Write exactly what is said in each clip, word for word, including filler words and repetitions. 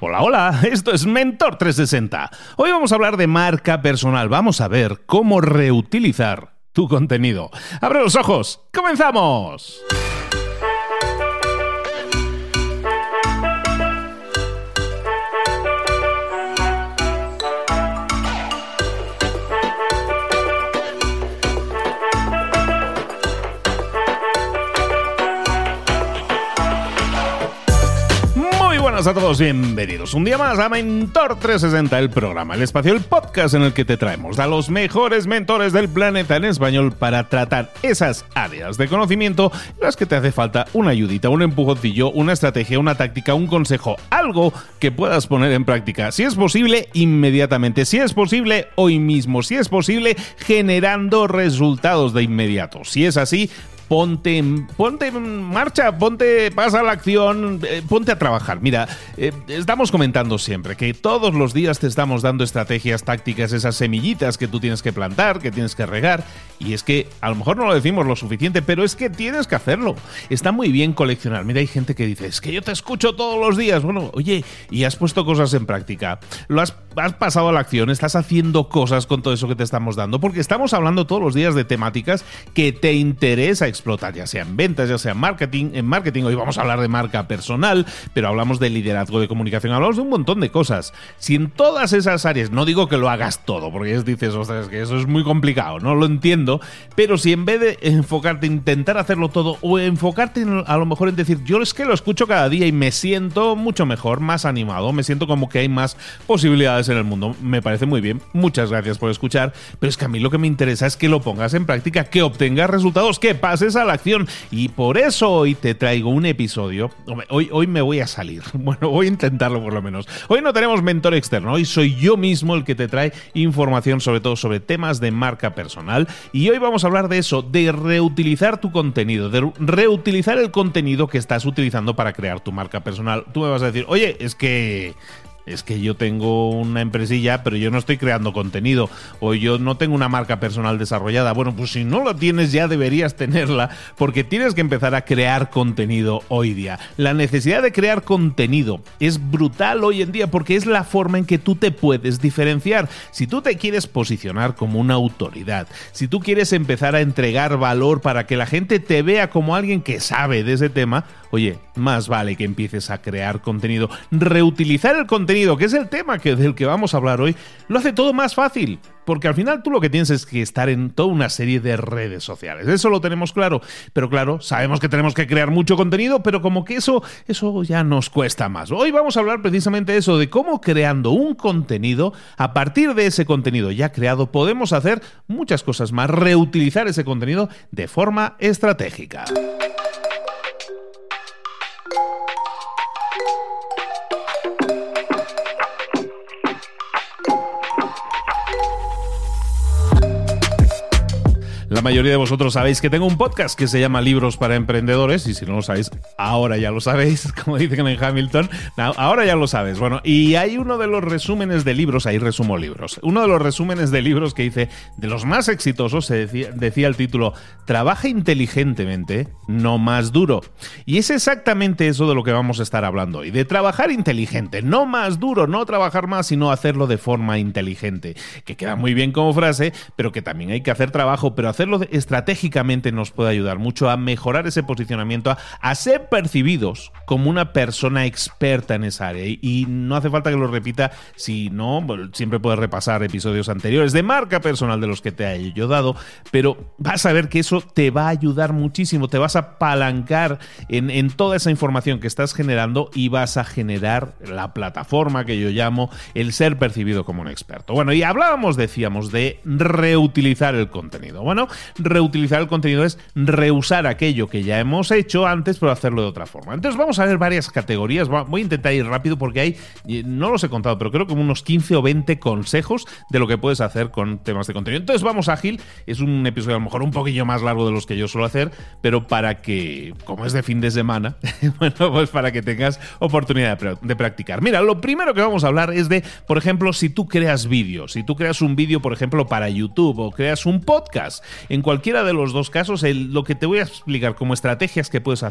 Hola, hola, esto es Mentor trescientos sesenta. Hoy vamos a hablar de marca personal. Vamos a ver cómo reutilizar tu contenido. ¡Abre los ojos! ¡Comenzamos! Buenas a todos, bienvenidos un día más a Mentor trescientos sesenta, el programa, el espacio, el podcast en el que te traemos a los mejores mentores del planeta en español para tratar esas áreas de conocimiento en las que te hace falta una ayudita, un empujoncillo, una estrategia, una táctica, un consejo, algo que puedas poner en práctica, si es posible, inmediatamente, si es posible, hoy mismo, si es posible, generando resultados de inmediato. Si es así, Ponte en, ponte en marcha, ponte, pasa a la acción, eh, ponte a trabajar. Mira, eh, estamos comentando siempre que todos los días te estamos dando estrategias, tácticas, esas semillitas que tú tienes que plantar, que tienes que regar. Y es que a lo mejor no lo decimos lo suficiente, pero es que tienes que hacerlo. Está muy bien coleccionar. Mira, hay gente que dice, es que yo te escucho todos los días. Bueno, oye, y has puesto cosas en práctica. Lo has, has pasado a la acción, estás haciendo cosas con todo eso que te estamos dando, porque estamos hablando todos los días de temáticas que te interesa explorar. explotar, ya sea en ventas, ya sea en marketing, en marketing, hoy vamos a hablar de marca personal, pero hablamos de liderazgo, de comunicación, hablamos de un montón de cosas. Si en todas esas áreas, no digo que lo hagas todo, porque dices, ostras, que eso es muy complicado, no lo entiendo, pero si en vez de enfocarte, intentar hacerlo todo, o enfocarte en, a lo mejor en decir, yo es que lo escucho cada día y me siento mucho mejor, más animado, me siento como que hay más posibilidades en el mundo, me parece muy bien, muchas gracias por escuchar, pero es que a mí lo que me interesa es que lo pongas en práctica, que obtengas resultados, que pases a la acción, y por eso hoy te traigo un episodio. Hoy, hoy me voy a salir, bueno, voy a intentarlo por lo menos. Hoy no tenemos mentor externo, hoy soy yo mismo el que te trae información, sobre todo sobre temas de marca personal, y hoy vamos a hablar de eso, de reutilizar tu contenido, de reutilizar el contenido que estás utilizando para crear tu marca personal. Tú me vas a decir, oye, es que... es que yo tengo una empresilla, pero yo no estoy creando contenido, o yo no tengo una marca personal desarrollada. Bueno, pues si no lo tienes, ya deberías tenerla, porque tienes que empezar a crear contenido hoy día. La necesidad de crear contenido es brutal hoy en día, porque es la forma en que tú te puedes diferenciar. Si tú te quieres posicionar como una autoridad, si tú quieres empezar a entregar valor para que la gente te vea como alguien que sabe de ese tema, oye, más vale que empieces a crear contenido. Reutilizar el contenido, que es el tema que, del que vamos a hablar hoy, lo hace todo más fácil, porque al final tú lo que tienes es que estar en toda una serie de redes sociales. Eso lo tenemos claro, pero claro, sabemos que tenemos que crear mucho contenido, pero como que eso, eso ya nos cuesta más. Hoy vamos a hablar precisamente de eso, de cómo creando un contenido, a partir de ese contenido ya creado, podemos hacer muchas cosas más, reutilizar ese contenido de forma estratégica. La mayoría de vosotros sabéis que tengo un podcast que se llama Libros para Emprendedores, y si no lo sabéis, ahora ya lo sabéis, como dicen en Hamilton, ahora ya lo sabes. Bueno, y hay uno de los resúmenes de libros, ahí resumo libros, uno de los resúmenes de libros que hice, de los más exitosos, se decía, decía el título, Trabaja inteligentemente, no más duro. Y es exactamente eso de lo que vamos a estar hablando hoy, de trabajar inteligente, no más duro, no trabajar más, sino hacerlo de forma inteligente, que queda muy bien como frase, pero que también hay que hacer trabajo, pero hacer Hacerlo estratégicamente nos puede ayudar mucho a mejorar ese posicionamiento, a, a ser percibidos como una persona experta en esa área. Y, y no hace falta que lo repita, si no, siempre puedes repasar episodios anteriores de marca personal de los que te haya yo dado, pero vas a ver que eso te va a ayudar muchísimo, te vas a apalancar en, en toda esa información que estás generando y vas a generar la plataforma que yo llamo el ser percibido como un experto. Bueno, y hablábamos, decíamos, de reutilizar el contenido. Bueno, reutilizar el contenido es reusar aquello que ya hemos hecho antes, pero hacerlo de otra forma. Entonces vamos a ver varias categorías. Voy a intentar ir rápido porque hay, no los he contado, pero creo que unos quince o veinte consejos de lo que puedes hacer con temas de contenido. Entonces vamos ágil. Es un episodio a lo mejor un poquillo más largo de los que yo suelo hacer, pero para que, como es de fin de semana, bueno, pues para que tengas oportunidad de, de practicar. Mira, lo primero que vamos a hablar es de, por ejemplo, si tú creas vídeos, si tú creas un vídeo, por ejemplo, para YouTube o creas un podcast, en cualquiera de los dos casos, el, lo que te voy a explicar como estrategias que puedes hacer para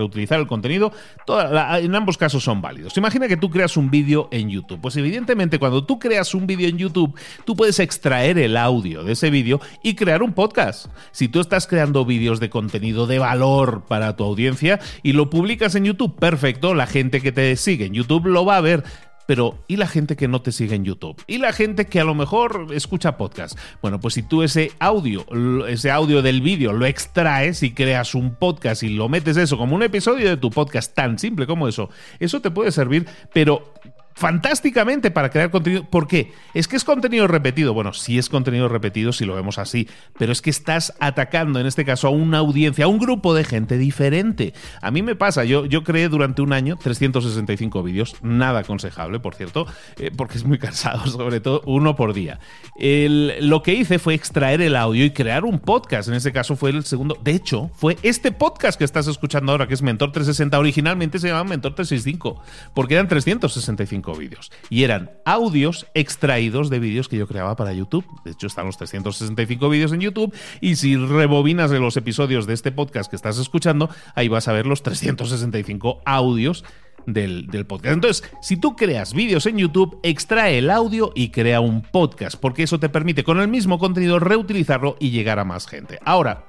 reutilizar el contenido, toda la, en ambos casos son válidos. Imagina que tú creas un vídeo en YouTube. Pues evidentemente cuando tú creas un vídeo en YouTube, tú puedes extraer el audio de ese vídeo y crear un podcast. Si tú estás creando vídeos de contenido de valor para tu audiencia y lo publicas en YouTube, perfecto, la gente que te sigue en YouTube lo va a ver. Pero, ¿y la gente que no te sigue en YouTube? ¿Y la gente que a lo mejor escucha podcast? Bueno, pues si tú ese audio, ese audio del vídeo lo extraes y creas un podcast y lo metes eso como un episodio de tu podcast, tan simple como eso, eso te puede servir, pero fantásticamente para crear contenido. ¿Por qué? ¿Es que es contenido repetido? Bueno, sí es contenido repetido si lo vemos así, pero es que estás atacando en este caso a una audiencia, a un grupo de gente diferente. A mí me pasa, yo, yo creé durante un año trescientos sesenta y cinco vídeos, nada aconsejable, por cierto, eh, porque es muy cansado, sobre todo uno por día. El, lo que hice fue extraer el audio y crear un podcast, en este caso fue el segundo, de hecho, fue este podcast que estás escuchando ahora, que es Mentor trescientos sesenta, originalmente se llamaba Mentor trescientos sesenta y cinco, porque eran trescientos sesenta y cinco vídeos y eran audios extraídos de vídeos que yo creaba para YouTube. De hecho, están los trescientos sesenta y cinco vídeos en YouTube y si rebobinas de los episodios de este podcast que estás escuchando, ahí vas a ver los trescientos sesenta y cinco audios del, del podcast. Entonces, si tú creas vídeos en YouTube, extrae el audio y crea un podcast, porque eso te permite con el mismo contenido reutilizarlo y llegar a más gente. Ahora,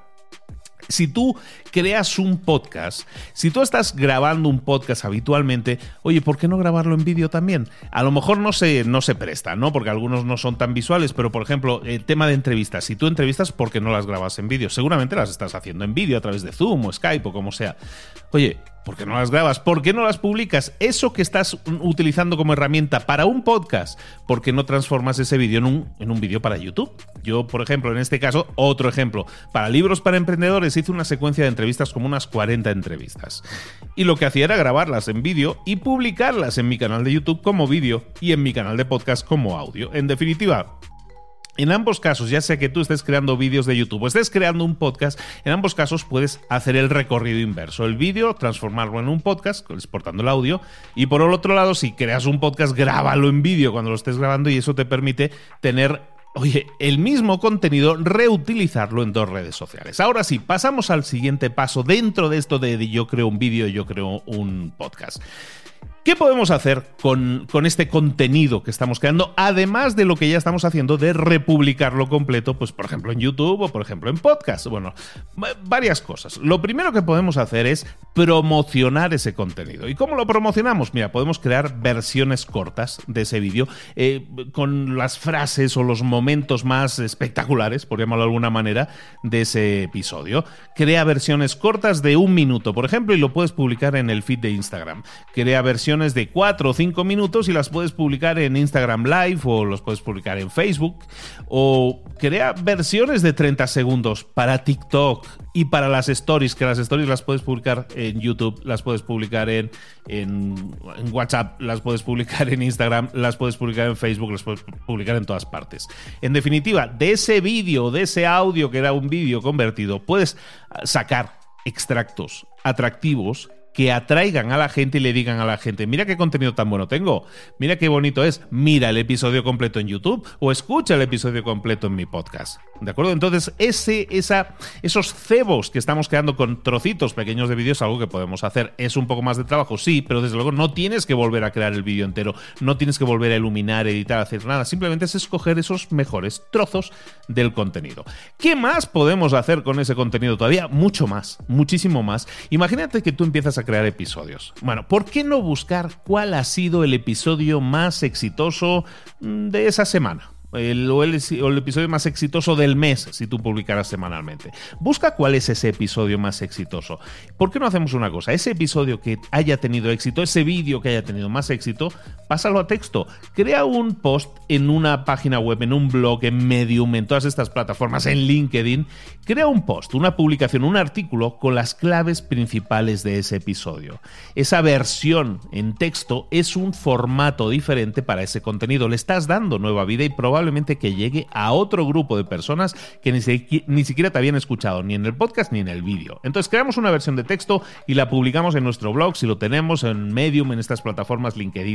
si tú creas un podcast, si tú estás grabando un podcast habitualmente, oye, ¿por qué no grabarlo en vídeo también? A lo mejor no se, no se presta, ¿no? Porque algunos no son tan visuales, pero por ejemplo, el tema de entrevistas. Si tú entrevistas, ¿por qué no las grabas en vídeo? Seguramente las estás haciendo en vídeo a través de Zoom o Skype o como sea. Oye, ¿por qué no las grabas? ¿Por qué no las publicas? Eso que estás utilizando como herramienta para un podcast, ¿por qué no transformas ese vídeo en un, en un vídeo para YouTube? Yo, por ejemplo, en este caso, otro ejemplo, para Libros para Emprendedores hice una secuencia de entrevistas, como unas cuarenta entrevistas. Y lo que hacía era grabarlas en vídeo y publicarlas en mi canal de YouTube como vídeo y en mi canal de podcast como audio. En definitiva, en ambos casos, ya sea que tú estés creando vídeos de YouTube o estés creando un podcast, en ambos casos puedes hacer el recorrido inverso. El vídeo, transformarlo en un podcast, exportando el audio. Y por el otro lado, si creas un podcast, grábalo en vídeo cuando lo estés grabando y eso te permite tener, oye, el mismo contenido, reutilizarlo en dos redes sociales. Ahora sí, pasamos al siguiente paso dentro de esto de yo creo un vídeo y yo creo un podcast. ¿Qué podemos hacer con, con este contenido que estamos creando, además de lo que ya estamos haciendo de republicarlo completo, pues por ejemplo en YouTube o por ejemplo en podcast? Bueno, varias cosas. Lo primero que podemos hacer es promocionar ese contenido. ¿Y cómo lo promocionamos? Mira, podemos crear versiones cortas de ese vídeo eh, con las frases o los momentos más espectaculares, por llamarlo de alguna manera, de ese episodio. Crea versiones cortas de un minuto, por ejemplo, y lo puedes publicar en el feed de Instagram. Crea versiones de cuatro o cinco minutos y las puedes publicar en Instagram Live o los puedes publicar en Facebook, o crea versiones de treinta segundos para TikTok y para las stories, que las stories las puedes publicar en YouTube, las puedes publicar en, en, en WhatsApp, las puedes publicar en Instagram, las puedes publicar en Facebook, las puedes publicar en todas partes. En definitiva, de ese vídeo, de ese audio que era un vídeo convertido, puedes sacar extractos atractivos que atraigan a la gente y le digan a la gente: mira qué contenido tan bueno tengo, mira qué bonito es, mira el episodio completo en YouTube o escucha el episodio completo en mi podcast. ¿De acuerdo? Entonces, ese, esa, esos cebos que estamos creando con trocitos pequeños de vídeo es algo que podemos hacer. Es un poco más de trabajo, sí, pero desde luego no tienes que volver a crear el vídeo entero, no tienes que volver a iluminar, editar, hacer nada. Simplemente es escoger esos mejores trozos del contenido. ¿Qué más podemos hacer con ese contenido? Todavía mucho más, muchísimo más. Imagínate que tú empiezas a crear episodios. Bueno, ¿por qué no buscar cuál ha sido el episodio más exitoso de esa semana? El, o, el, o el episodio más exitoso del mes, si tú publicaras semanalmente. Busca cuál es ese episodio más exitoso. ¿Por qué no hacemos una cosa? Ese episodio que haya tenido éxito, ese vídeo que haya tenido más éxito, pásalo a texto. Crea un post en una página web, en un blog, en Medium, en todas estas plataformas, en LinkedIn. Crea un post, una publicación, un artículo con las claves principales de ese episodio. Esa versión en texto es un formato diferente para ese contenido. Le estás dando nueva vida y probablemente probablemente que llegue a otro grupo de personas que ni, si, ni siquiera te habían escuchado ni en el podcast ni en el vídeo. Entonces creamos una versión de texto y la publicamos en nuestro blog, si lo tenemos, en Medium, en estas plataformas LinkedIn y tal, como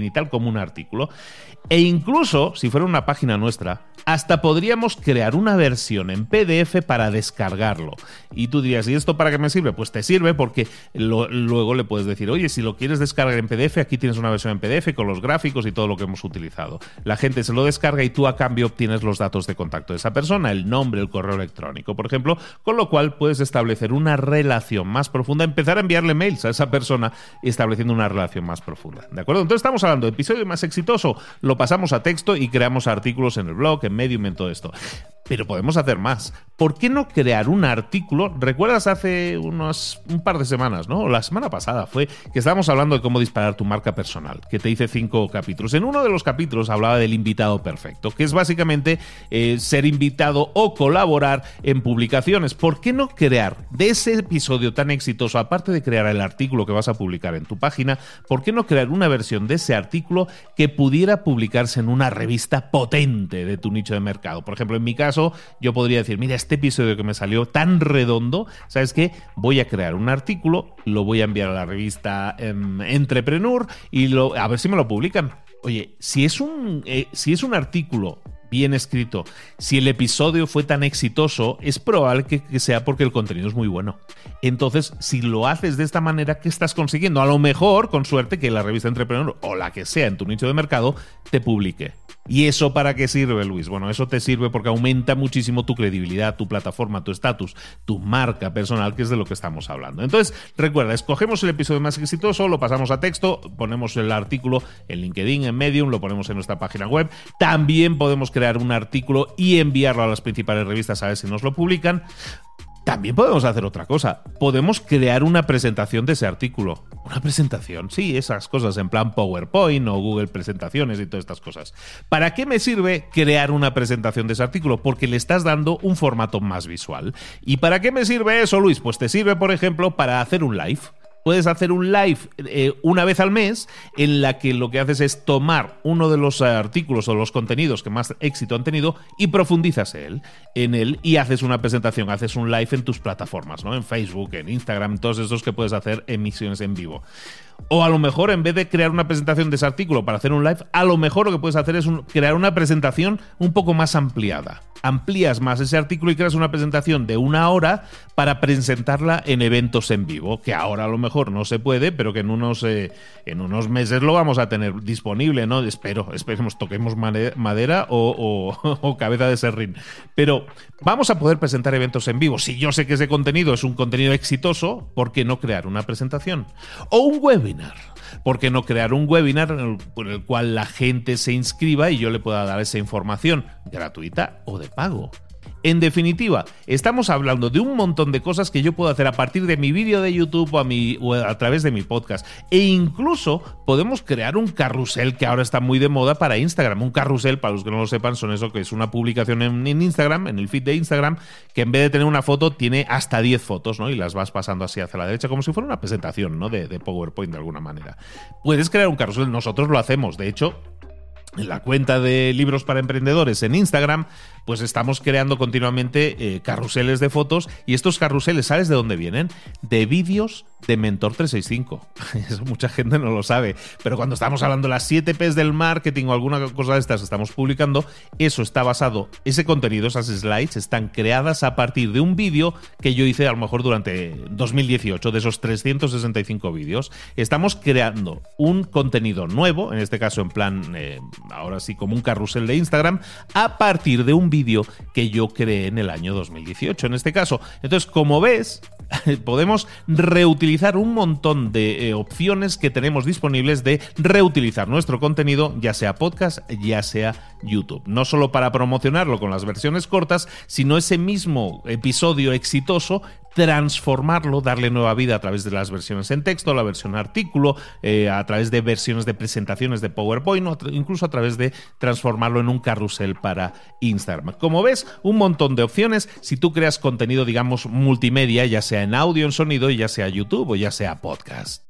como un artículo. E incluso, si fuera una página nuestra, hasta podríamos crear una versión en P D F para descargarlo. Y tú dirías, ¿y esto para qué me sirve? Pues te sirve porque lo, luego le puedes decir, oye, si lo quieres descargar en P D F, aquí tienes una versión en P D F con los gráficos y todo lo que hemos utilizado. La gente se lo descarga y tú a cambio obtienes los datos de contacto de esa persona, el nombre, el correo electrónico, por ejemplo, con lo cual puedes establecer una relación más profunda, empezar a enviarle mails a esa persona estableciendo una relación más profunda. ¿De acuerdo? Entonces estamos hablando de episodio más exitoso, lo pasamos a texto y creamos artículos en el blog, en Medium, en todo esto. Pero podemos hacer más. ¿Por qué no crear un artículo? ¿Recuerdas hace unos, un par de semanas, ¿no? La semana pasada fue que estábamos hablando de cómo disparar tu marca personal, que te hice cinco capítulos. En uno de los capítulos hablaba del invitado perfecto, que es básicamente eh, ser invitado o colaborar en publicaciones. ¿Por qué no crear de ese episodio tan exitoso, aparte de crear el artículo que vas a publicar en tu página, por qué no crear una versión de ese artículo que pudiera publicarse en una revista potente de tu nicho de mercado? Por ejemplo, en mi caso, yo podría decir, mira, este episodio que me salió tan redondo, ¿sabes qué? Voy a crear un artículo, lo voy a enviar a la revista eh, Entrepreneur y lo, a ver si me lo publican. Oye, si es un, eh, si es un artículo bien escrito, si el episodio fue tan exitoso, es probable que, que sea porque el contenido es muy bueno. Entonces, si lo haces de esta manera, ¿qué estás consiguiendo? A lo mejor, con suerte, que la revista Entrepreneur o la que sea en tu nicho de mercado te publique. ¿Y eso para qué sirve, Luis? Bueno, eso te sirve porque aumenta muchísimo tu credibilidad, tu plataforma, tu estatus, tu marca personal, que es de lo que estamos hablando. Entonces, recuerda, escogemos el episodio más exitoso, lo pasamos a texto, ponemos el artículo en LinkedIn, en Medium, lo ponemos en nuestra página web. También podemos crear un artículo y enviarlo a las principales revistas a ver si nos lo publican. También podemos hacer otra cosa. Podemos crear una presentación de ese artículo. Una presentación, sí, esas cosas en plan PowerPoint o Google Presentaciones y todas estas cosas. ¿Para qué me sirve crear una presentación de ese artículo? Porque le estás dando un formato más visual. ¿Y para qué me sirve eso, Luis? Pues te sirve, por ejemplo, para hacer un live. Puedes hacer un live eh, una vez al mes en la que lo que haces es tomar uno de los artículos o los contenidos que más éxito han tenido y profundizas en él, en él y haces una presentación, haces un live en tus plataformas, ¿no? En Facebook, en Instagram, todos esos que puedes hacer emisiones en vivo. O a lo mejor, en vez de crear una presentación de ese artículo para hacer un live, a lo mejor lo que puedes hacer es un, crear una presentación un poco más ampliada. Amplías más ese artículo y creas una presentación de una hora para presentarla en eventos en vivo, que ahora a lo mejor no se puede, pero que en unos, eh, en unos meses lo vamos a tener disponible, ¿no? Espero, esperemos, toquemos madera o, o, o cabeza de serrín. Pero vamos a poder presentar eventos en vivo. Si yo sé que ese contenido es un contenido exitoso, ¿por qué no crear una presentación? O un webinar. ¿Por qué no crear un webinar en el, por el cual la gente se inscriba y yo le pueda dar esa información gratuita o de pago? En definitiva, estamos hablando de un montón de cosas que yo puedo hacer a partir de mi vídeo de YouTube o a, mi, o a través de mi podcast. E incluso podemos crear un carrusel que ahora está muy de moda para Instagram. Un carrusel, para los que no lo sepan, son eso que es una publicación en, en Instagram, en el feed de Instagram, que en vez de tener una foto tiene hasta diez fotos, ¿no? Y las vas pasando así hacia la derecha como si fuera una presentación, ¿no? De, de PowerPoint de alguna manera. Puedes crear un carrusel, nosotros lo hacemos. De hecho, en la cuenta de Libros para Emprendedores en Instagram, pues estamos creando continuamente eh, carruseles de fotos, y estos carruseles, ¿sabes de dónde vienen? De vídeos de Mentor trescientos sesenta y cinco. Eso mucha gente no lo sabe, pero cuando estamos hablando de las siete P's del marketing o alguna cosa de estas estamos publicando, eso está basado, ese contenido, esas slides están creadas a partir de un vídeo que yo hice a lo mejor durante dos mil dieciocho, de esos trescientos sesenta y cinco vídeos. Estamos creando un contenido nuevo, en este caso en plan, eh, ahora sí, como un carrusel de Instagram, a partir de un vídeo que yo creé en el año dos mil dieciocho, en este caso. Entonces, como ves, podemos reutilizar un montón de eh, opciones que tenemos disponibles de reutilizar nuestro contenido, ya sea podcast, ya sea YouTube. No solo para promocionarlo con las versiones cortas, sino ese mismo episodio exitoso, transformarlo, darle nueva vida a través de las versiones en texto, la versión artículo, eh, a través de versiones de presentaciones de PowerPoint, o incluso a través de transformarlo en un carrusel para Instagram. Como ves, un montón de opciones si tú creas contenido, digamos, multimedia, ya sea en audio, en sonido, ya sea YouTube o ya sea podcast.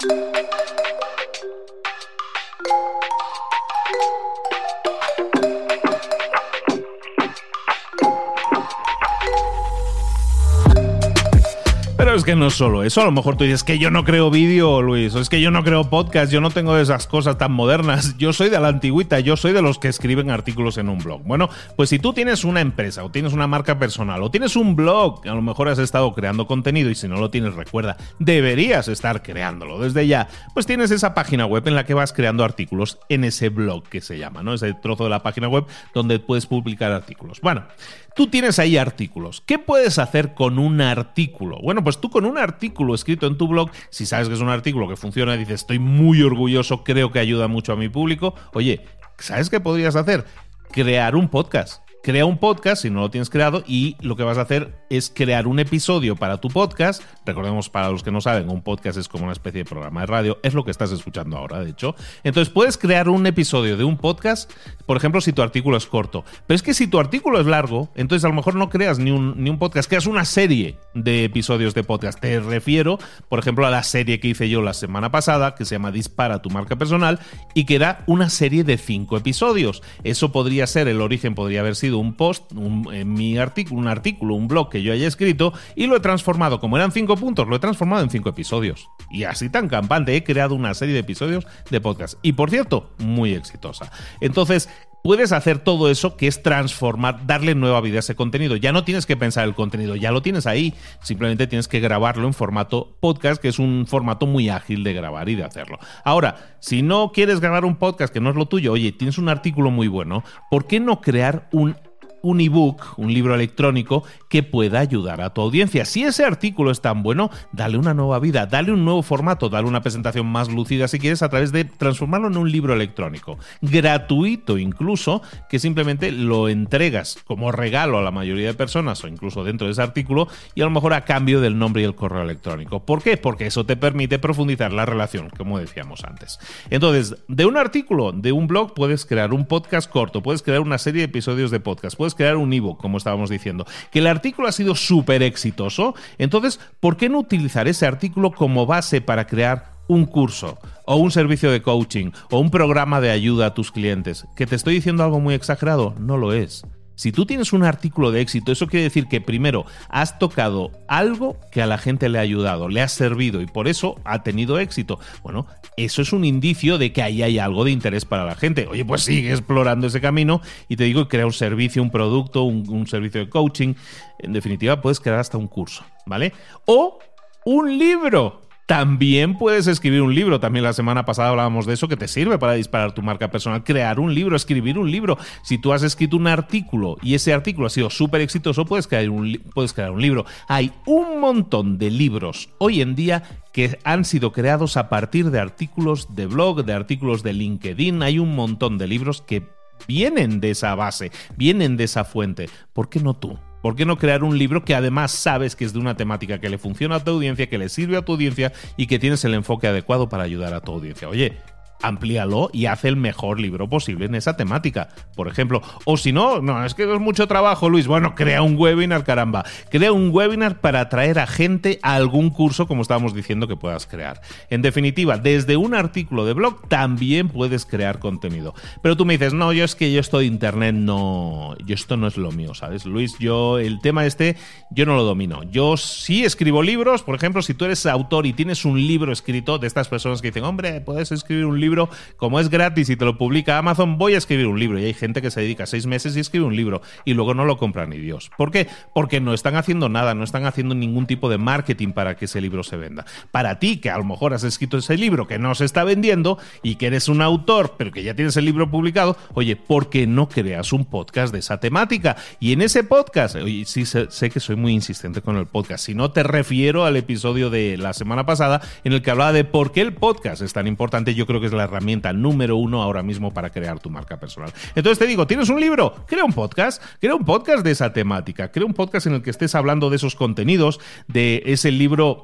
Pero es que no es solo eso. A lo mejor tú dices que yo no creo vídeo, Luis, o es que yo no creo podcast, yo no tengo esas cosas tan modernas. Yo soy de la antigüita, yo soy de los que escriben artículos en un blog. Bueno, pues si tú tienes una empresa o tienes una marca personal o tienes un blog, a lo mejor has estado creando contenido y si no lo tienes, recuerda, deberías estar creándolo desde ya. Pues tienes esa página web en la que vas creando artículos en ese blog que se llama, ¿no? Ese trozo de la página web donde puedes publicar artículos. Bueno, tú tienes ahí artículos. ¿Qué puedes hacer con un artículo? Bueno, pues tú con un artículo escrito en tu blog, si sabes que es un artículo que funciona y dices, estoy muy orgulloso, creo que ayuda mucho a mi público, oye, ¿sabes qué podrías hacer? Crear un podcast. Crea un podcast si no lo tienes creado y lo que vas a hacer es crear un episodio para tu podcast. Recordemos, para los que no saben, un podcast es como una especie de programa de radio. Es lo que estás escuchando ahora, de hecho. Entonces puedes crear un episodio de un podcast, por ejemplo, si tu artículo es corto. Pero es que si tu artículo es largo, entonces a lo mejor no creas ni un, ni un podcast, creas una serie de episodios de podcast. Te refiero, por ejemplo, a la serie que hice yo la semana pasada, que se llama Dispara tu marca personal, y que era una serie de cinco episodios. Eso podría ser, el origen podría haber sido un post, un, en mi artículo, un artículo, un blog que yo haya escrito y lo he transformado, como eran cinco puntos, lo he transformado en cinco episodios. Y así tan campante, he creado una serie de episodios de podcast. Y por cierto, muy exitosa. Entonces, puedes hacer todo eso, que es transformar, darle nueva vida a ese contenido. Ya no tienes que pensar el contenido, ya lo tienes ahí. Simplemente tienes que grabarlo en formato podcast, que es un formato muy ágil de grabar y de hacerlo. Ahora, si no quieres grabar un podcast que no es lo tuyo, oye, tienes un artículo muy bueno, ¿por qué no crear un un ebook, un libro electrónico que pueda ayudar a tu audiencia? Si ese artículo es tan bueno, dale una nueva vida, dale un nuevo formato, dale una presentación más lucida si quieres, a través de transformarlo en un libro electrónico, gratuito incluso, que simplemente lo entregas como regalo a la mayoría de personas o incluso dentro de ese artículo y a lo mejor a cambio del nombre y el correo electrónico. ¿Por qué? Porque eso te permite profundizar la relación, como decíamos antes. Entonces, de un artículo, de un blog, puedes crear un podcast corto, puedes crear una serie de episodios de podcast, puedes crear un ebook, como estábamos diciendo. Que el artículo ha sido súper exitoso, entonces, ¿por qué no utilizar ese artículo como base para crear un curso o un servicio de coaching o un programa de ayuda a tus clientes? ¿Que te estoy diciendo algo muy exagerado? No lo es. Si tú tienes un artículo de éxito, eso quiere decir que primero has tocado algo que a la gente le ha ayudado, le ha servido y por eso ha tenido éxito. Bueno, eso es un indicio de que ahí hay algo de interés para la gente. Oye, pues sigue explorando ese camino y te digo, crea un servicio, un producto, un, un servicio de coaching. En definitiva, puedes crear hasta un curso, ¿vale? O un libro. También puedes escribir un libro. También la semana pasada hablábamos de eso, que te sirve para disparar tu marca personal. Crear un libro, escribir un libro. Si tú has escrito un artículo y ese artículo ha sido súper exitoso, puedes crear, un, puedes crear un libro. Hay un montón de libros hoy en día que han sido creados a partir de artículos de blog, de artículos de LinkedIn. Hay un montón de libros que vienen de esa base, vienen de esa fuente. ¿Por qué no tú? ¿Por qué no crear un libro que además sabes que es de una temática que le funciona a tu audiencia, que le sirve a tu audiencia y que tienes el enfoque adecuado para ayudar a tu audiencia? Oye, amplíalo y haz el mejor libro posible en esa temática, por ejemplo. O si no, no, es que es mucho trabajo, Luis. Bueno, crea un webinar, caramba. Crea un webinar para atraer a gente a algún curso, como estábamos diciendo, que puedas crear. En definitiva, desde un artículo de blog también puedes crear contenido. Pero tú me dices, no, yo es que yo esto de internet no... Yo esto no es lo mío, ¿sabes, Luis? Yo, el tema este, yo no lo domino. Yo sí escribo libros, por ejemplo, si tú eres autor y tienes un libro escrito, de estas personas que dicen, hombre, puedes escribir un libro, como es gratis y te lo publica Amazon, voy a escribir un libro. Y hay gente que se dedica seis meses y escribe un libro y luego no lo compra ni Dios. ¿Por qué? Porque no están haciendo nada, no están haciendo ningún tipo de marketing para que ese libro se venda. Para ti, que a lo mejor has escrito ese libro que no se está vendiendo y que eres un autor, pero que ya tienes el libro publicado, oye, ¿por qué no creas un podcast de esa temática? Y en ese podcast, oye, sí sé, sé que soy muy insistente con el podcast, si no te refiero al episodio de la semana pasada en el que hablaba de por qué el podcast es tan importante. Yo creo que es la herramienta número uno ahora mismo para crear tu marca personal. Entonces te digo, ¿tienes un libro? Crea un podcast, crea un podcast de esa temática, crea un podcast en el que estés hablando de esos contenidos, de ese libro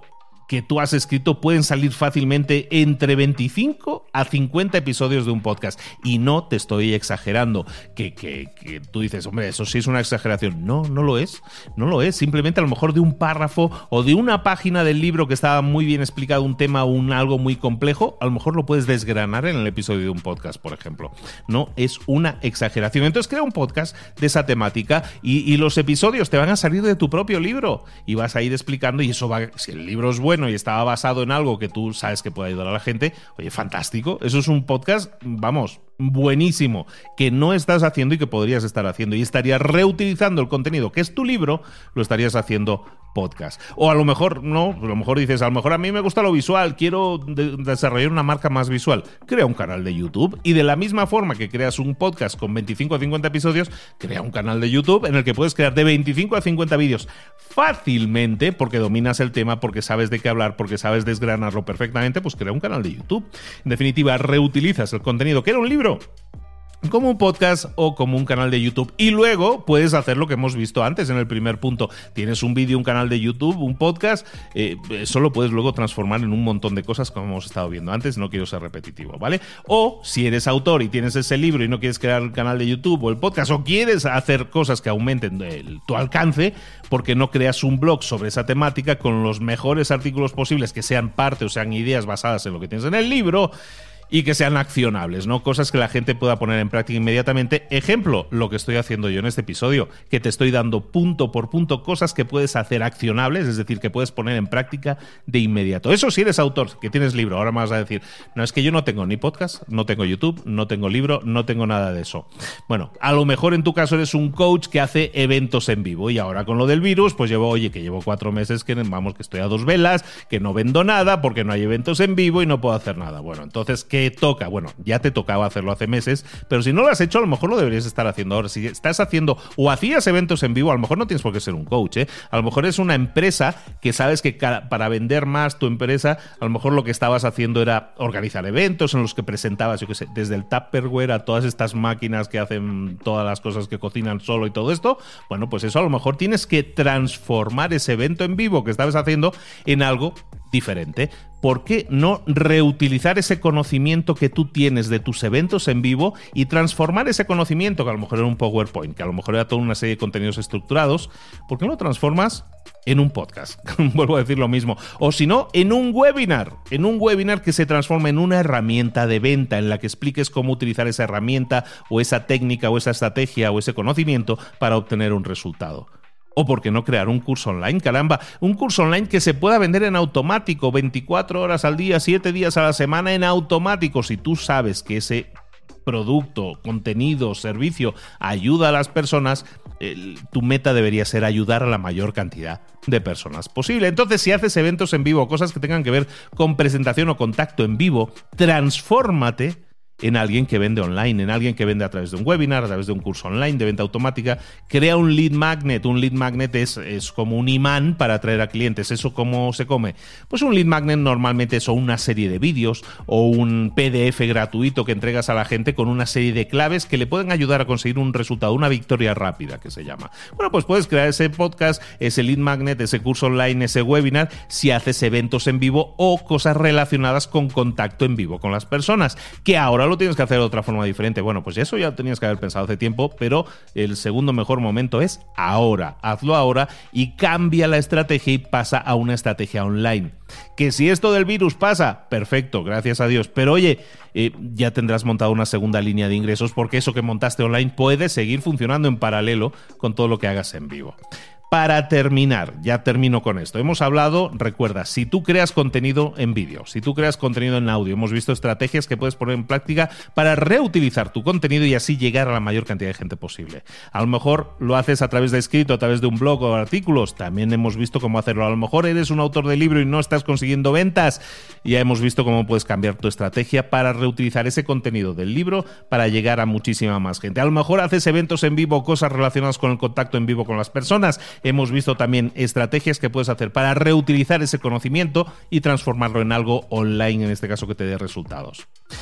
que tú has escrito pueden salir fácilmente entre veinticinco a cincuenta episodios de un podcast. Y no te estoy exagerando, que, que, que tú dices, hombre, eso sí es una exageración. No, no lo es, no lo es. Simplemente a lo mejor de un párrafo o de una página del libro que estaba muy bien explicado un tema o un algo muy complejo, a lo mejor lo puedes desgranar en el episodio de un podcast, por ejemplo. No es una exageración. Entonces crea un podcast de esa temática y, y los episodios te van a salir de tu propio libro y vas a ir explicando, y eso va, si el libro es bueno y estaba basado en algo que tú sabes que puede ayudar a la gente, oye, fantástico, eso es un podcast, vamos, buenísimo, que no estás haciendo y que podrías estar haciendo, y estarías reutilizando el contenido que es tu libro, lo estarías haciendo podcast. O a lo mejor no, a lo mejor dices, a lo mejor a mí me gusta lo visual, quiero de- desarrollar una marca más visual. Crea un canal de YouTube, y de la misma forma que creas un podcast con veinticinco a cincuenta episodios, crea un canal de YouTube en el que puedes crear de veinticinco a cincuenta vídeos fácilmente, porque dominas el tema, porque sabes de qué hablar, porque sabes desgranarlo perfectamente. Pues crea un canal de YouTube. En definitiva, reutilizas el contenido que era un libro como un podcast o como un canal de YouTube, y luego puedes hacer lo que hemos visto antes en el primer punto. Tienes un vídeo, un canal de YouTube, un podcast, eh, eso lo puedes luego transformar en un montón de cosas como hemos estado viendo antes. No quiero ser repetitivo, ¿vale? O si eres autor y tienes ese libro y no quieres crear el canal de YouTube o el podcast, o quieres hacer cosas que aumenten el, tu alcance, porque no creas un blog sobre esa temática con los mejores artículos posibles que sean parte o sean ideas basadas en lo que tienes en el libro, y que sean accionables, ¿no? Cosas que la gente pueda poner en práctica inmediatamente. Ejemplo, lo que estoy haciendo yo en este episodio, que te estoy dando punto por punto cosas que puedes hacer accionables, es decir, que puedes poner en práctica de inmediato. Eso si eres autor, que tienes libro. Ahora me vas a decir, no, es que yo no tengo ni podcast, no tengo YouTube, no tengo libro, no tengo nada de eso. Bueno, a lo mejor en tu caso eres un coach que hace eventos en vivo, y ahora con lo del virus, pues llevo, oye, que llevo cuatro meses que, vamos, que estoy a dos velas, que no vendo nada porque no hay eventos en vivo y no puedo hacer nada. Bueno, entonces, ¿qué toca? Bueno, ya te tocaba hacerlo hace meses, pero si no lo has hecho, a lo mejor lo deberías estar haciendo ahora. Si estás haciendo o hacías eventos en vivo, a lo mejor no tienes por qué ser un coach, ¿eh? A lo mejor es una empresa que sabes que para vender más tu empresa, a lo mejor lo que estabas haciendo era organizar eventos en los que presentabas, yo qué sé, desde el Tupperware a todas estas máquinas que hacen todas las cosas que cocinan solo y todo esto. Bueno, pues eso a lo mejor tienes que transformar ese evento en vivo que estabas haciendo en algo diferente. ¿Por qué no reutilizar ese conocimiento que tú tienes de tus eventos en vivo y transformar ese conocimiento, que a lo mejor era un PowerPoint, que a lo mejor era toda una serie de contenidos estructurados? ¿Por qué no lo transformas en un podcast? Vuelvo a decir lo mismo. O si no, en un webinar. En un webinar que se transforme en una herramienta de venta en la que expliques cómo utilizar esa herramienta o esa técnica o esa estrategia o ese conocimiento para obtener un resultado. O por qué no crear un curso online, caramba, un curso online que se pueda vender en automático, veinticuatro horas al día, siete días a la semana en automático. Si tú sabes que ese producto, contenido, servicio ayuda a las personas, eh, tu meta debería ser ayudar a la mayor cantidad de personas posible. Entonces, si haces eventos en vivo, cosas que tengan que ver con presentación o contacto en vivo, transfórmate en alguien que vende online, en alguien que vende a través de un webinar, a través de un curso online de venta automática. Crea un lead magnet. Un lead magnet es, es como un imán para atraer a clientes. ¿Eso cómo se come? Pues un lead magnet normalmente es o una serie de vídeos o un P D F gratuito que entregas a la gente con una serie de claves que le pueden ayudar a conseguir un resultado, una victoria rápida, que se llama. Bueno, pues puedes crear ese podcast, ese lead magnet, ese curso online, ese webinar, si haces eventos en vivo o cosas relacionadas con contacto en vivo con las personas, que ahora lo tienes que hacer de otra forma diferente. Bueno, pues eso ya tenías que haber pensado hace tiempo, pero el segundo mejor momento es ahora. Hazlo ahora y cambia la estrategia y pasa a una estrategia online. Que si esto del virus pasa, perfecto, gracias a Dios. Pero oye, eh, ya tendrás montado una segunda línea de ingresos, porque eso que montaste online puede seguir funcionando en paralelo con todo lo que hagas en vivo. Para terminar, ya termino con esto. Hemos hablado, recuerda, si tú creas contenido en vídeo, si tú creas contenido en audio, hemos visto estrategias que puedes poner en práctica para reutilizar tu contenido y así llegar a la mayor cantidad de gente posible. A lo mejor lo haces a través de escrito, a través de un blog o artículos. También hemos visto cómo hacerlo. A lo mejor eres un autor de libro y no estás consiguiendo ventas. Ya hemos visto cómo puedes cambiar tu estrategia para reutilizar ese contenido del libro para llegar a muchísima más gente. A lo mejor haces eventos en vivo, cosas relacionadas con el contacto en vivo con las personas. Hemos visto también estrategias que puedes hacer para reutilizar ese conocimiento y transformarlo en algo online, en este caso que te dé resultados.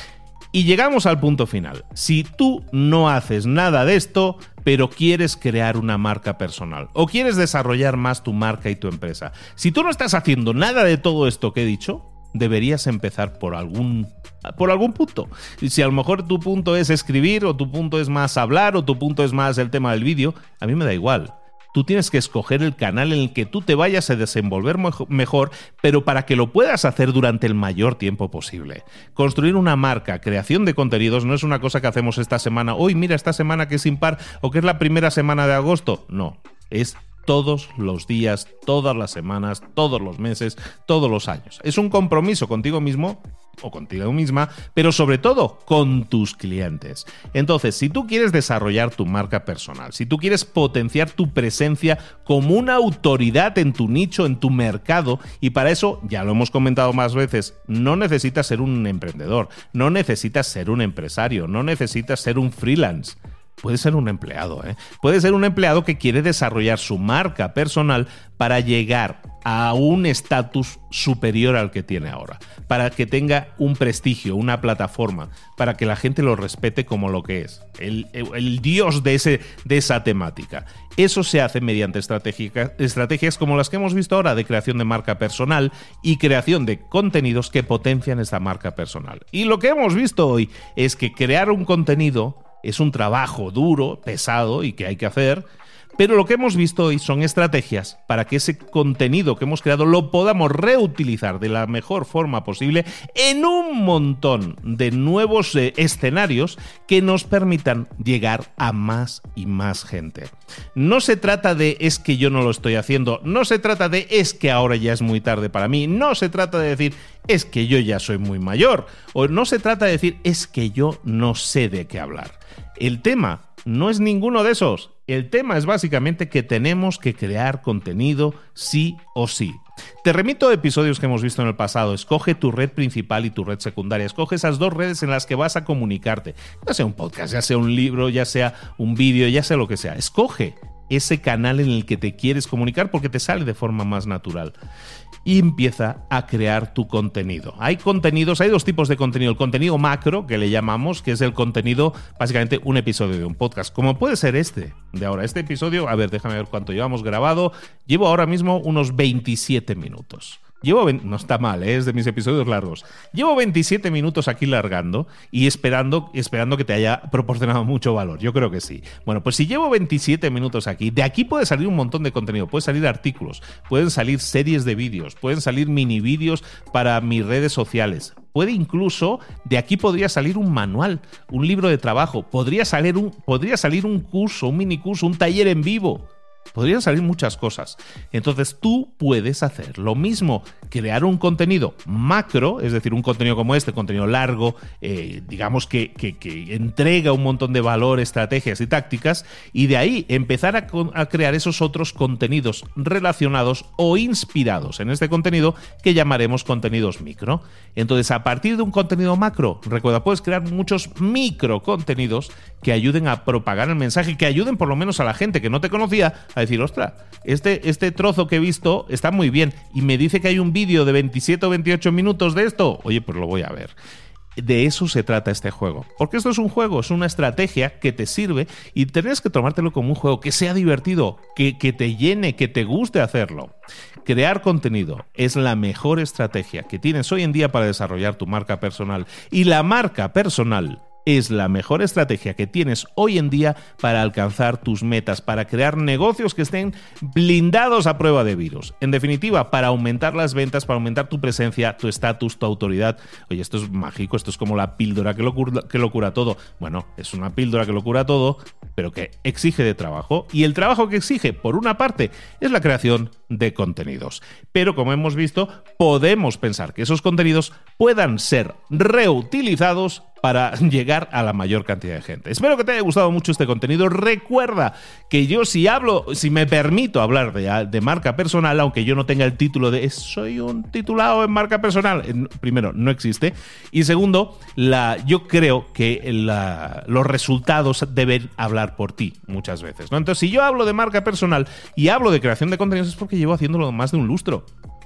Y llegamos al punto final. Si tú no haces nada de esto, pero quieres crear una marca personal o quieres desarrollar más tu marca y tu empresa, si tú no estás haciendo nada de todo esto que he dicho, deberías empezar por algún, por algún punto. Y si a lo mejor tu punto es escribir, o tu punto es más hablar, o tu punto es más el tema del vídeo, a mí me da igual. Tú tienes que escoger el canal en el que tú te vayas a desenvolver mejor, pero para que lo puedas hacer durante el mayor tiempo posible. Construir una marca, creación de contenidos, no es una cosa que hacemos esta semana. Hoy, mira, esta semana que es impar, o que es la primera semana de agosto. No, es todos los días, todas las semanas, todos los meses, todos los años. Es un compromiso contigo mismo o contigo misma, pero sobre todo con tus clientes. Entonces, si tú quieres desarrollar tu marca personal, si tú quieres potenciar tu presencia como una autoridad en tu nicho, en tu mercado, y para eso, ya lo hemos comentado más veces, no necesitas ser un emprendedor, no necesitas ser un empresario, no necesitas ser un freelance. Puede ser un empleado, ¿eh? Puede ser un empleado que quiere desarrollar su marca personal para llegar a un estatus superior al que tiene ahora, para que tenga un prestigio, una plataforma, para que la gente lo respete como lo que es, el, el, el dios de, ese, de esa temática. Eso se hace mediante estrategias como las que hemos visto ahora de creación de marca personal y creación de contenidos que potencian esta marca personal. Y lo que hemos visto hoy es que crear un contenido es un trabajo duro, pesado y que hay que hacer, pero lo que hemos visto hoy son estrategias para que ese contenido que hemos creado lo podamos reutilizar de la mejor forma posible en un montón de nuevos eh, escenarios que nos permitan llegar a más y más gente. No se trata de es que yo no lo estoy haciendo, no se trata de es que ahora ya es muy tarde para mí, no se trata de decir es que yo ya soy muy mayor, o no se trata de decir es que yo no sé de qué hablar. El tema no es ninguno de esos. El tema es básicamente que tenemos que crear contenido sí o sí. Te remito a episodios que hemos visto en el pasado. Escoge tu red principal y tu red secundaria. Escoge esas dos redes en las que vas a comunicarte. Ya sea un podcast, ya sea un libro, ya sea un vídeo, ya sea lo que sea. Escoge ese canal en el que te quieres comunicar porque te sale de forma más natural. Y empieza a crear tu contenido. Hay contenidos, hay dos tipos de contenido. El contenido macro, que le llamamos, que es el contenido, básicamente un episodio de un podcast, como puede ser este de ahora. Este episodio, a ver, déjame ver cuánto llevamos grabado. Llevo ahora mismo unos veintisiete minutos. Llevo, no está mal, ¿eh? Es de mis episodios largos. Llevo veintisiete minutos aquí largando y esperando, esperando que te haya proporcionado mucho valor. Yo creo que sí. Bueno, pues si llevo veintisiete minutos aquí, de aquí puede salir un montón de contenido. Pueden salir artículos, pueden salir series de vídeos, pueden salir mini vídeos para mis redes sociales. Puede incluso, de aquí podría salir un manual, un libro de trabajo. Podría salir un, podría salir un curso, un mini curso, un taller en vivo. Podrían salir muchas cosas. Entonces tú puedes hacer lo mismo, crear un contenido macro, es decir, un contenido como este, contenido largo, eh, digamos que, que, que entrega un montón de valor, estrategias y tácticas, y de ahí empezar a, a crear esos otros contenidos relacionados o inspirados en este contenido que llamaremos contenidos micro. Entonces, a partir de un contenido macro, recuerda, puedes crear muchos micro contenidos que ayuden a propagar el mensaje, que ayuden por lo menos a la gente que no te conocía a decir, ostras, este, este trozo que he visto está muy bien y me dice que hay un vídeo de veintisiete o veintiocho minutos de esto. Oye, pues lo voy a ver. De eso se trata este juego. Porque esto es un juego, es una estrategia que te sirve y tendrías que tomártelo como un juego que sea divertido, que, que te llene, que te guste hacerlo. Crear contenido es la mejor estrategia que tienes hoy en día para desarrollar tu marca personal. Y la marca personal es la mejor estrategia que tienes hoy en día para alcanzar tus metas, para crear negocios que estén blindados a prueba de virus. En definitiva, para aumentar las ventas, para aumentar tu presencia, tu estatus, tu autoridad. Oye, esto es mágico, esto es como la píldora que lo, cura, que lo cura todo. Bueno, es una píldora que lo cura todo, pero que exige de trabajo. Y el trabajo que exige, por una parte, es la creación de contenidos. Pero como hemos visto, podemos pensar que esos contenidos puedan ser reutilizados para llegar a la mayor cantidad de gente. Espero que te haya gustado mucho este contenido. Recuerda que yo si hablo, si me permito hablar de, de marca personal, aunque yo no tenga el título de soy un titulado en marca personal, primero, no existe. Y segundo, la, yo creo que la, los resultados deben hablar por ti muchas veces, ¿no? Entonces, si yo hablo de marca personal y hablo de creación de contenidos es porque llevo haciéndolo más de un lustro.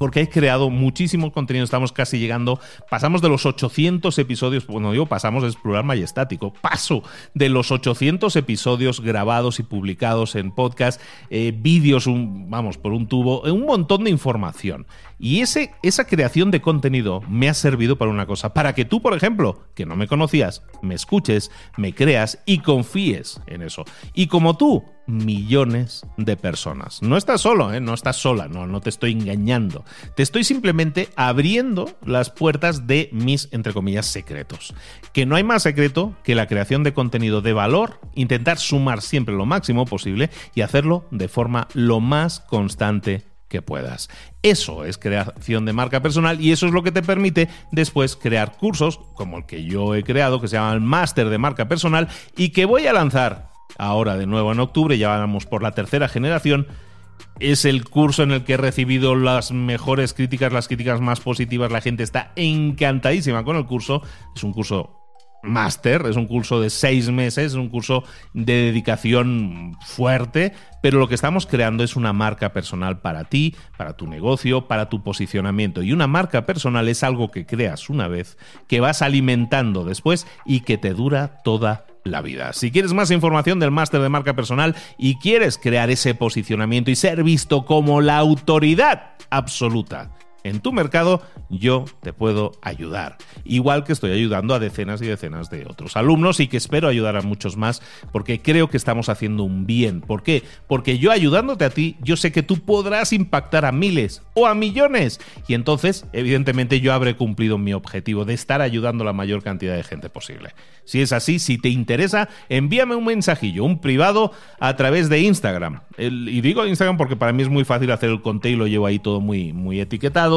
porque he creado muchísimo contenido, estamos casi llegando, pasamos de los ochocientos episodios, bueno, digo pasamos, es plural majestático, paso de los ochocientos episodios grabados y publicados en podcast, eh, vídeos, un, vamos, por un tubo, un montón de información. Y ese, esa creación de contenido me ha servido para una cosa, para que tú, por ejemplo, que no me conocías, me escuches, me creas y confíes en eso. Y como tú, millones de personas. No estás solo, ¿eh? No estás sola, no, no te estoy engañando. Te estoy simplemente abriendo las puertas de mis, entre comillas, secretos. Que no hay más secreto que la creación de contenido de valor, intentar sumar siempre lo máximo posible y hacerlo de forma lo más constante que puedas. Eso es creación de marca personal y eso es lo que te permite después crear cursos como el que yo he creado, que se llama el Máster de Marca Personal y que voy a lanzar ahora de nuevo en octubre. Ya vamos por la tercera generación. Es el curso en el que he recibido las mejores críticas, las críticas más positivas. La gente está encantadísima con el curso. Es un curso máster, es un curso de seis meses, es un curso de dedicación fuerte, pero lo que estamos creando es una marca personal para ti, para tu negocio, para tu posicionamiento. Y una marca personal es algo que creas una vez, que vas alimentando después y que te dura toda la vida. Si quieres más información del máster de marca personal y quieres crear ese posicionamiento y ser visto como la autoridad absoluta en tu mercado, yo te puedo ayudar. Igual que estoy ayudando a decenas y decenas de otros alumnos y que espero ayudar a muchos más porque creo que estamos haciendo un bien. ¿Por qué? Porque yo ayudándote a ti, yo sé que tú podrás impactar a miles o a millones. Y entonces, evidentemente, yo habré cumplido mi objetivo de estar ayudando a la mayor cantidad de gente posible. Si es así, si te interesa, envíame un mensajillo, un privado a través de Instagram. El, y digo Instagram porque para mí es muy fácil hacer el conteo y lo llevo ahí todo muy, muy etiquetado.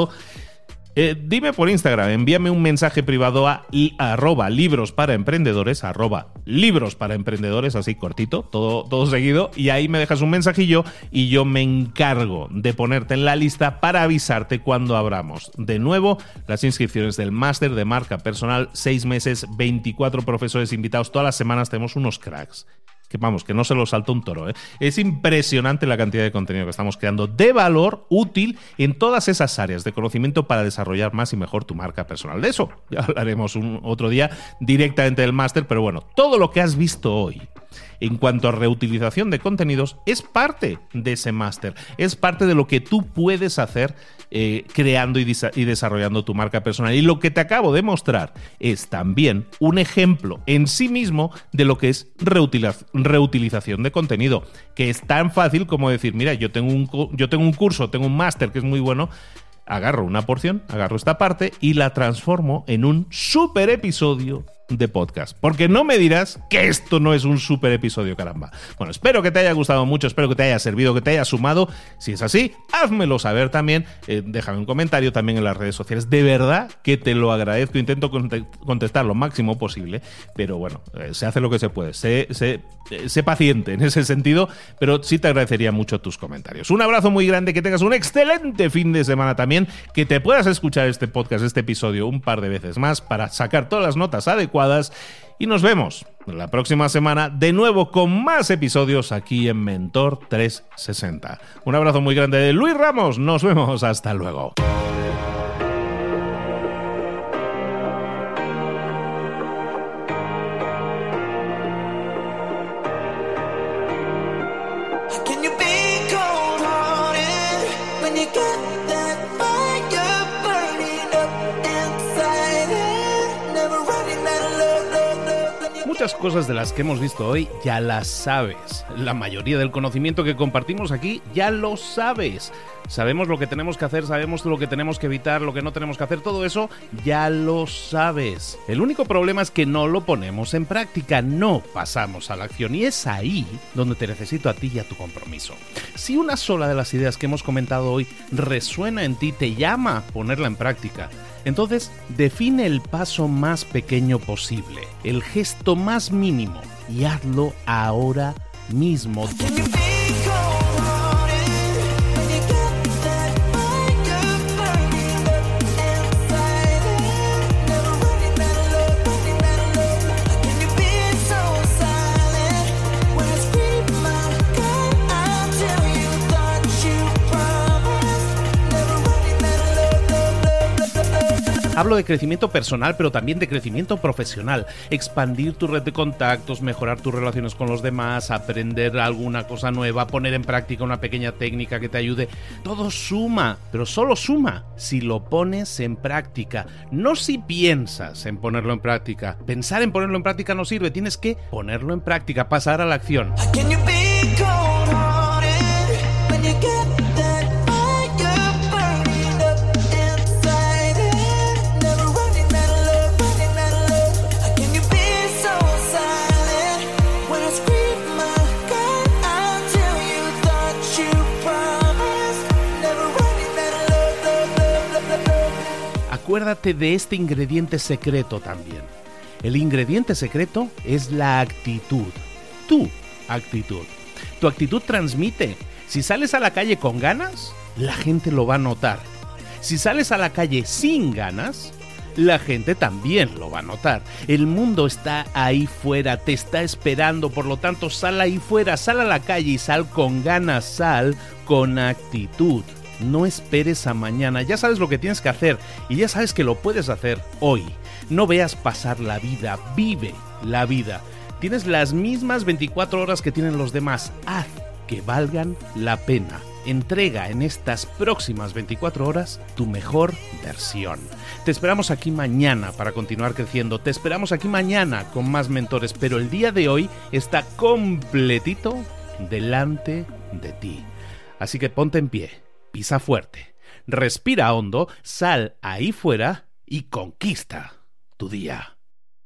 Eh, dime por Instagram, envíame un mensaje privado a y, arroba libros para emprendedores, arroba libros para emprendedores, así cortito, todo, todo seguido, y ahí me dejas un mensajillo y yo me encargo de ponerte en la lista para avisarte cuando abramos de nuevo las inscripciones del máster de marca personal, seis meses, veinticuatro profesores invitados, todas las semanas tenemos unos cracks. Que vamos, que no se lo salta un toro, ¿eh? Es impresionante la cantidad de contenido que estamos creando de valor útil en todas esas áreas de conocimiento para desarrollar más y mejor tu marca personal. De eso ya hablaremos un otro día directamente del máster, pero bueno, todo lo que has visto hoy en cuanto a reutilización de contenidos es parte de ese máster, es parte de lo que tú puedes hacer eh, creando y, y desarrollando tu marca personal. Y lo que te acabo de mostrar es también un ejemplo en sí mismo de lo que es reutiliz- reutilización de contenido, que es tan fácil como decir, mira, yo tengo un, yo tengo un curso, tengo un máster que es muy bueno, agarro una porción, agarro esta parte y la transformo en un super episodio de podcast, porque no me dirás que esto no es un super episodio, caramba. Bueno, espero que te haya gustado mucho, espero que te haya servido, que te haya sumado. Si es así, házmelo saber también, eh, déjame un comentario también en las redes sociales. De verdad que te lo agradezco, intento contestar lo máximo posible, pero bueno, eh, se hace lo que se puede, sé, sé, eh, sé paciente en ese sentido, pero sí te agradecería mucho tus comentarios. Un abrazo muy grande, que tengas un excelente fin de semana también, que te puedas escuchar este podcast, este episodio un par de veces más para sacar todas las notas adecuadas. Y nos vemos la próxima semana de nuevo con más episodios aquí en Mentor trescientos sesenta. Un abrazo muy grande de Luis Ramos. Nos vemos. Hasta luego. Muchas cosas de las que hemos visto hoy ya las sabes. La mayoría del conocimiento que compartimos aquí ya lo sabes. Sabemos lo que tenemos que hacer, sabemos lo que tenemos que evitar, lo que no tenemos que hacer, todo eso ya lo sabes. El único problema es que no lo ponemos en práctica, no pasamos a la acción, y es ahí donde te necesito a ti y a tu compromiso. Si una sola de las ideas que hemos comentado hoy resuena en ti, te llama a ponerla en práctica, entonces define el paso más pequeño posible, el gesto más mínimo, y hazlo ahora mismo. Hablo de crecimiento personal, pero también de crecimiento profesional. Expandir tu red de contactos, mejorar tus relaciones con los demás, aprender alguna cosa nueva, poner en práctica una pequeña técnica que te ayude. Todo suma, pero solo suma si lo pones en práctica. No si piensas en ponerlo en práctica. Pensar en ponerlo en práctica no sirve. Tienes que ponerlo en práctica, pasar a la acción. Acuérdate de este ingrediente secreto también. El ingrediente secreto es la actitud. Tu actitud. Tu actitud transmite. Si sales a la calle con ganas, la gente lo va a notar. Si sales a la calle sin ganas, la gente también lo va a notar. El mundo está ahí fuera, te está esperando, por lo tanto sal ahí fuera, sal a la calle y sal con ganas, sal con actitud. No esperes a mañana, ya sabes lo que tienes que hacer y ya sabes que lo puedes hacer hoy. No veas pasar la vida, vive la vida. Tienes las mismas veinticuatro horas que tienen los demás, haz que valgan la pena. Entrega en estas próximas veinticuatro horas tu mejor versión. Te esperamos aquí mañana para continuar creciendo, te esperamos aquí mañana con más mentores, pero el día de hoy está completito delante de ti. Así que ponte en pie. Pisa fuerte, respira hondo, sal ahí fuera y conquista tu día.